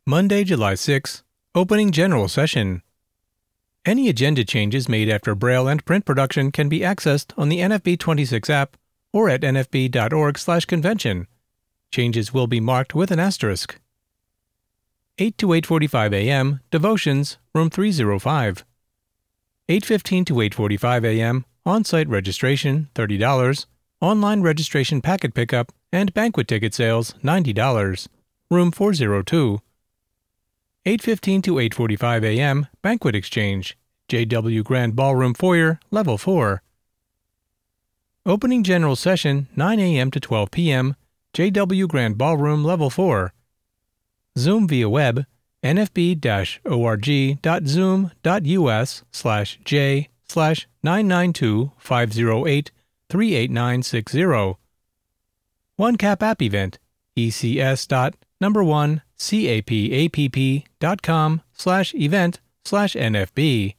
Monday, July 6. Opening General Session. Any agenda changes made after Braille and print production can be accessed on the NFB 26 app or at nfb.org/convention. Changes will be marked with an asterisk. 8 to 8:45 a.m. Devotions, Room 305. 8:15 to 8:45 a.m. On-site registration, $30. Online registration packet pickup and banquet ticket sales, $90. Room 402. 8:15 to 8:45 a.m. Banquet exchange, JW Grand Ballroom Foyer, Level 4. Opening General Session, 9 a.m. to 12 p.m., JW Grand Ballroom, Level 4. Zoom via web, nfb-org.zoom.us/j/992-508-38960. OneCap app event, ecs.1capapp.com/event/NFB.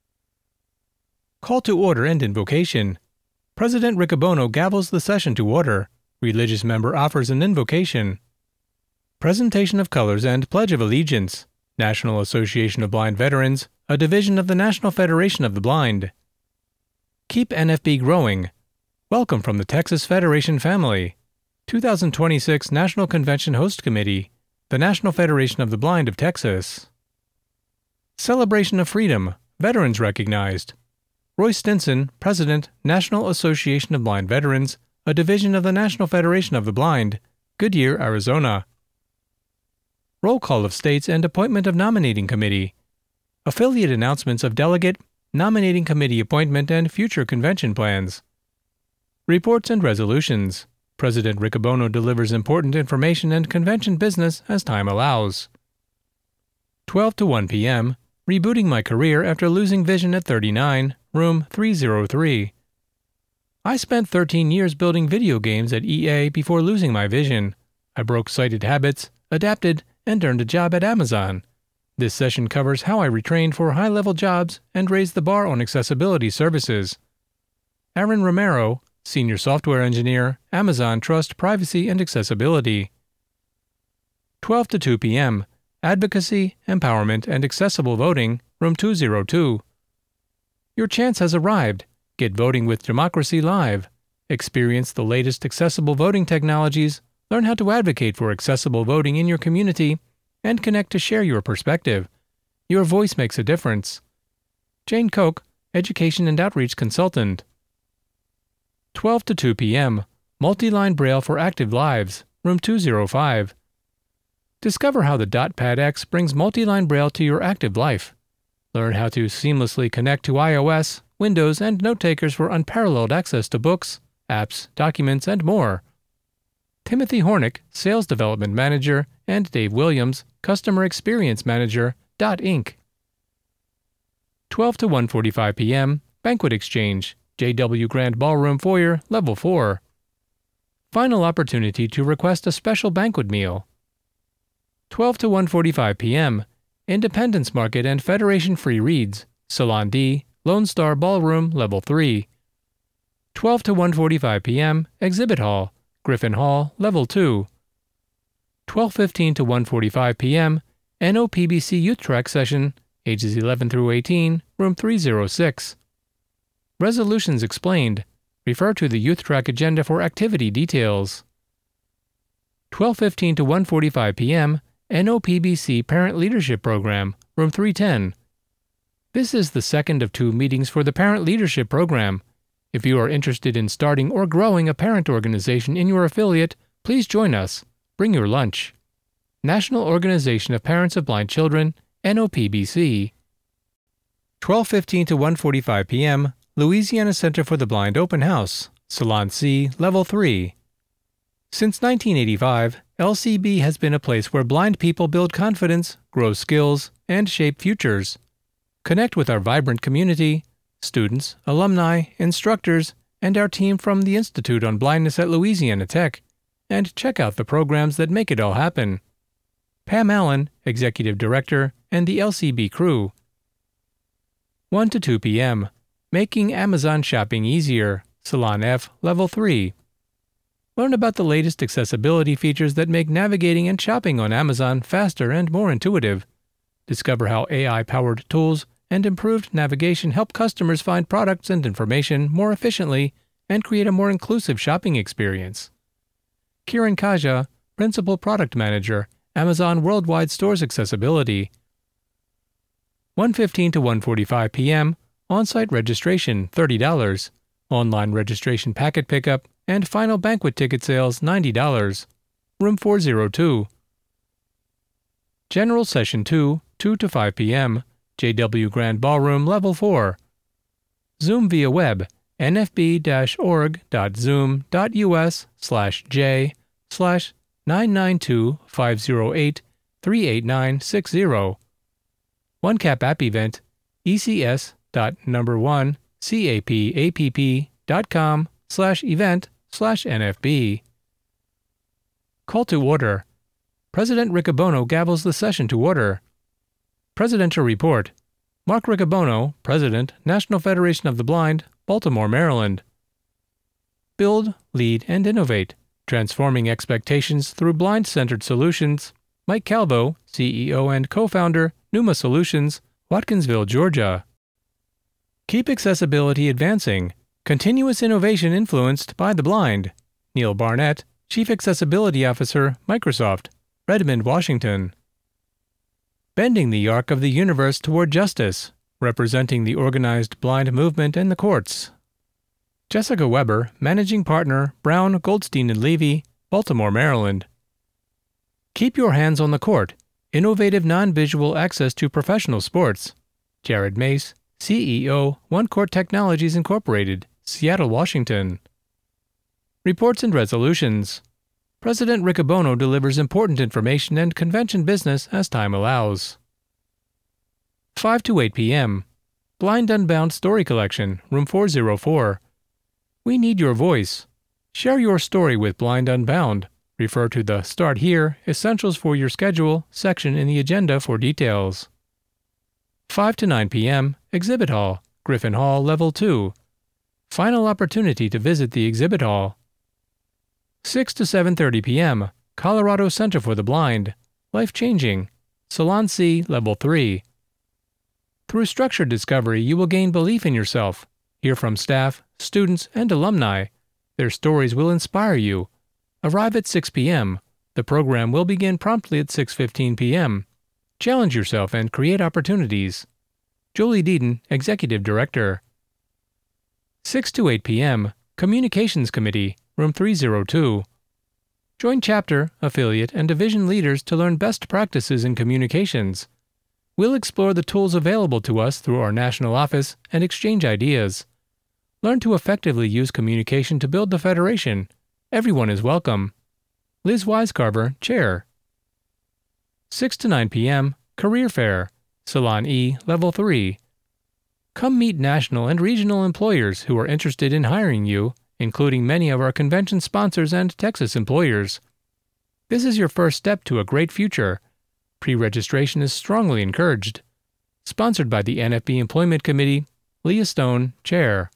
Call to order and invocation. President Riccobono gavels the session to order. Religious member offers an invocation. Presentation of colors and Pledge of Allegiance. National Association of Blind Veterans, a division of the National Federation of the Blind. Keep NFB growing. Welcome from the Texas Federation family. 2026 National Convention Host Committee, the National Federation of the Blind of Texas. Celebration of Freedom, Veterans Recognized. Roy Stinson, President, National Association of Blind Veterans, a division of the National Federation of the Blind, Goodyear, Arizona. Roll call of states and appointment of nominating committee. Affiliate announcements of delegate, nominating committee appointment and future convention plans. Reports and resolutions. President Riccobono delivers important information and convention business as time allows. 12 to 1 p.m. Rebooting my career after losing vision at 39, room 303. I spent 13 years building video games at EA before losing my vision. I broke sighted habits, adapted, and earned a job at Amazon. This session covers how I retrained for high-level jobs and raised the bar on accessibility services. Aaron Romero, Senior Software Engineer, Amazon Trust, Privacy, and Accessibility. 12 to 2 p.m. Advocacy, Empowerment, and Accessible Voting, Room 202. Your chance has arrived. Get voting with Democracy Live. Experience the latest accessible voting technologies, learn how to advocate for accessible voting in your community, and connect to share your perspective. Your voice makes a difference. Jane Koch, Education and Outreach Consultant. 12 to 2 p.m. Multi-line Braille for Active Lives, Room 205. Discover how the DotPad X brings multi-line Braille to your active life. Learn how to seamlessly connect to iOS, Windows, and note-takers for unparalleled access to books, apps, documents, and more. Timothy Hornick, Sales Development Manager, and Dave Williams, Customer Experience Manager, Inc. 12 to 1:45 p.m. Banquet Exchange, JW Grand Ballroom Foyer, Level 4. Final opportunity to request a special banquet meal. 12 to 1:45 p.m. Independence Market and Federation Free Reads, Salon D, Lone Star Ballroom, Level 3. 12 to 1:45 p.m. Exhibit Hall, Griffin Hall, Level 2. 12:15 to 1:45 p.m. NOPBC Youth Track Session, ages 11 through 18, Room 306. Resolutions explained. Refer to the Youth Track agenda for activity details. 12:15 to 1:45 p.m. NOPBC Parent Leadership Program, Room 310. This is the second of 2 meetings for the Parent Leadership Program. If you are interested in starting or growing a parent organization in your affiliate, please join us. Bring your lunch. National Organization of Parents of Blind Children, NOPBC. 12:15 to 1:45 p.m. Louisiana Center for the Blind Open House, Salon C, Level 3. Since 1985, LCB has been a place where blind people build confidence, grow skills, and shape futures. Connect with our vibrant community, students, alumni, instructors, and our team from the Institute on Blindness at Louisiana Tech, and check out the programs that make it all happen. Pam Allen, Executive Director, and the LCB crew. 1 to 2 p.m. Making Amazon Shopping Easier, Salon F, Level 3. Learn about the latest accessibility features that make navigating and shopping on Amazon faster and more intuitive. Discover how AI-powered tools and improved navigation help customers find products and information more efficiently and create a more inclusive shopping experience. Kiran Kaja, Principal Product Manager, Amazon Worldwide Stores Accessibility. 1:15 to 1:45 p.m. On-site registration $30. Online registration packet pickup and final banquet ticket sales $90. Room 402. General Session 2, 2 to 5 p.m. JW Grand Ballroom Level 4. Zoom via web nfb-org.zoom.us/j/992-508-38960. OneCap app event ecs.1capapp.com/event/nfb. Call to order. President Riccobono gavels the session to order. Presidential Report. Mark Riccobono, President, National Federation of the Blind, Baltimore, Maryland. Build, Lead, and Innovate. Transforming Expectations Through Blind-Centered Solutions. Mike Calvo, CEO and co-founder, Numa Solutions, Watkinsville, Georgia. Keep accessibility advancing. Continuous innovation influenced by the blind. Neil Barnett, Chief Accessibility Officer, Microsoft, Redmond, Washington. Bending the Arc of the Universe Toward Justice, representing the organized blind movement and the courts. Jessica Weber, Managing Partner, Brown, Goldstein & Levy, Baltimore, Maryland. Keep Your Hands on the Court, Innovative Non-Visual Access to Professional Sports. Jared Mace, CEO, One Court Technologies Incorporated, Seattle, Washington. Reports and Resolutions. President Riccobono delivers important information and convention business as time allows. 5 to 8 p.m. Blind Unbound Story Collection, Room 404. We need your voice. Share your story with Blind Unbound. Refer to the Start Here, Essentials for Your Schedule section in the agenda for details. 5 to 9 p.m. Exhibit Hall, Griffin Hall, Level 2. Final opportunity to visit the exhibit hall. 6 to 7:30 p.m. Colorado Center for the Blind, Life Changing, Salon C, Level 3. Through structured discovery, you will gain belief in yourself. Hear from staff, students, and alumni. Their stories will inspire you. Arrive at 6 p.m. The program will begin promptly at 6:15 p.m. Challenge yourself and create opportunities. Julie Deaton, Executive Director. 6 to 8 p.m. Communications Committee, Room 302. Join chapter, affiliate, and division leaders to learn best practices in communications. We'll explore the tools available to us through our national office and exchange ideas. Learn to effectively use communication to build the Federation. Everyone is welcome. Liz Wisecarver, Chair. 6 to 9 p.m. Career Fair, Salon E, Level 3. Come meet national and regional employers who are interested in hiring you, including many of our convention sponsors and Texas employers. This is your first step to a great future. Pre-registration is strongly encouraged. Sponsored by the NFB Employment Committee, Leah Stone, Chair.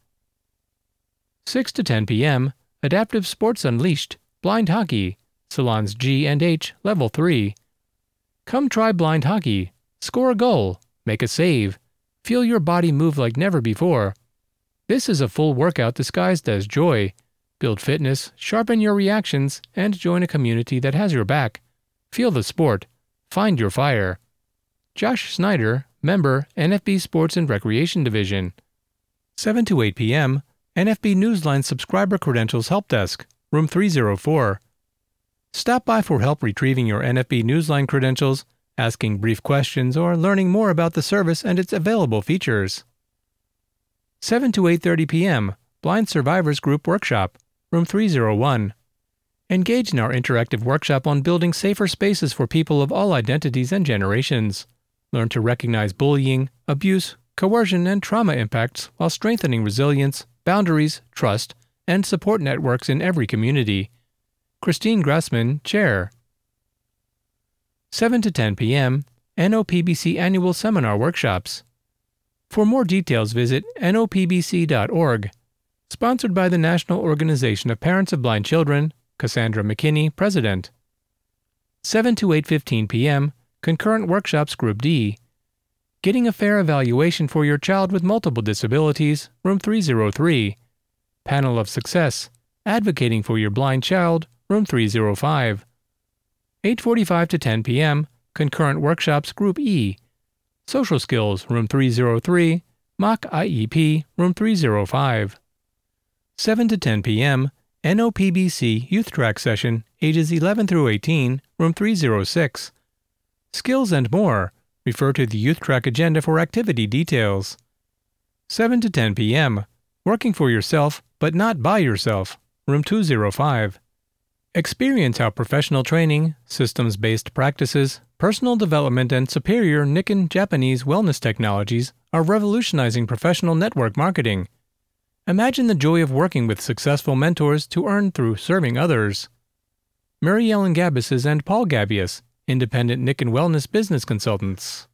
6 to 10 p.m. Adaptive Sports Unleashed, Blind Hockey, Salons G and H, Level 3. Come try blind hockey. Score a goal. Make a save. Feel your body move like never before. This is a full workout disguised as joy. Build fitness, sharpen your reactions, and join a community that has your back. Feel the sport. Find your fire. Josh Snyder, Member, NFB Sports and Recreation Division. 7 to 8 p.m. NFB Newsline Subscriber Credentials Help Desk, Room 304. Stop by for help retrieving your NFB Newsline credentials, asking brief questions, or learning more about the service and its available features. 7 to 8:30 p.m. Blind Survivors Group Workshop, Room 301. Engage in our interactive workshop on building safer spaces for people of all identities and generations. Learn to recognize bullying, abuse, coercion, and trauma impacts while strengthening resilience, boundaries, trust, and support networks in every community. Christine Grassman, Chair. 7 to 10 p.m. NOPBC Annual Seminar Workshops. For more details, visit nopbc.org. Sponsored by the National Organization of Parents of Blind Children, Cassandra McKinney, President. 7 to 8:15 p.m., Concurrent Workshops Group D. Getting a Fair Evaluation for Your Child with Multiple Disabilities, Room 303. Panel of Success, Advocating for Your Blind Child, Room 305. 8:45 to 10 p.m., Concurrent Workshops Group E. Social Skills, Room 303, Mock IEP, Room 305. 7 to 10 p.m., NOPBC Youth Track Session, ages 11 through 18, Room 306. Skills and More. Refer to the Youth Track agenda for activity details. 7 to 10 p.m., Working for Yourself, but Not by Yourself, Room 205. Experience how professional training, systems-based practices, personal development, and superior Nikkei Japanese wellness technologies are revolutionizing professional network marketing. Imagine the joy of working with successful mentors to earn through serving others. Mary Ellen Gabises and Paul Gabius, independent Nikkei Wellness business consultants.